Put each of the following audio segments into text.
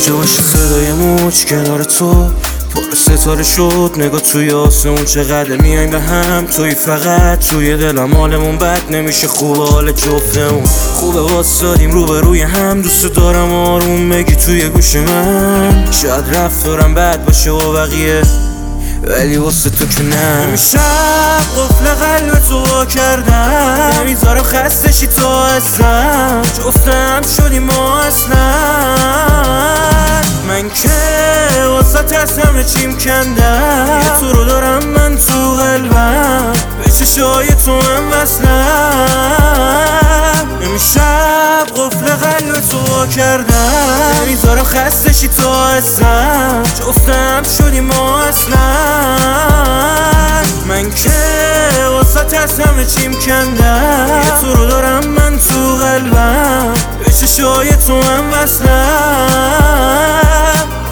جاش صدای موج کنار تو پر ستاره شد. نگاه توی آسمون چقدر میایم به هم، توی فقط توی دلم. حالمون بد نمیشه، خوبه حال جفتمون، خوبه واسادیم روبروی هم. دوست دارم آروم بگی توی گوش من، شاید رفتارم بد باشه و بقیه، ولی واسه تو که نه. امشب قفل قلب تو وا کردم، نمیذارم خسته شی تو ازم. جفتم شدیم ما اصلا، من که واسه از همه چیم کندم. یه تو رو دارم من تو قلبم، به چشای تو هم وصلم. امشب قفل قلب تو وا کردم، نمیذارم خسته شی تو ازم. جفتم شدیم ما اصلا، من که واسه از همه چیم کندم. یه تو رو دارم من تو قلبم، به چشای تو هم وصلم.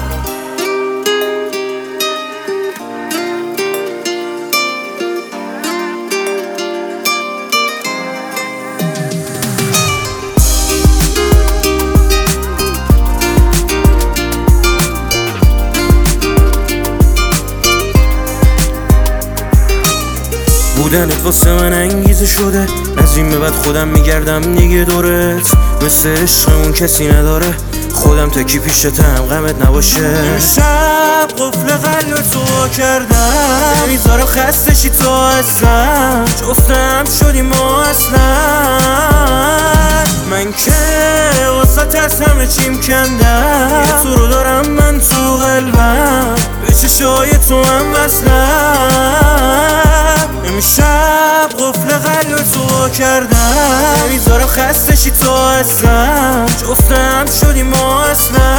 بودنت واسه من انگیزه شده، از این به بعد خودم میگردم دیگه دورت. مثل عشقمون کسی نداره، خودم تکی پیشتم غمت نباشه. امشب قفل قلب تو وا کردم، نمیذارم خسته شی تو ازم. جفتم شدیم ما اصلا، من که واسه از همه چیم کندم. یه تو رو دارم من تو قلبم، به چشای تو هم وصلم. امشب قفل قلب تو وا کردم، نمیذارم خسته شی تو ازم. جفتم شدیم ما اصلا،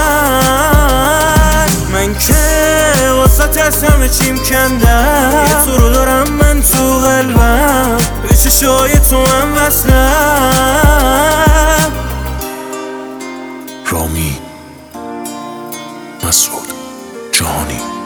من که واسه از همه چیم کندم. یه تو رو دارم من تو قلبم، به چشای تو هم وصلم. رامی مسعود جهانی.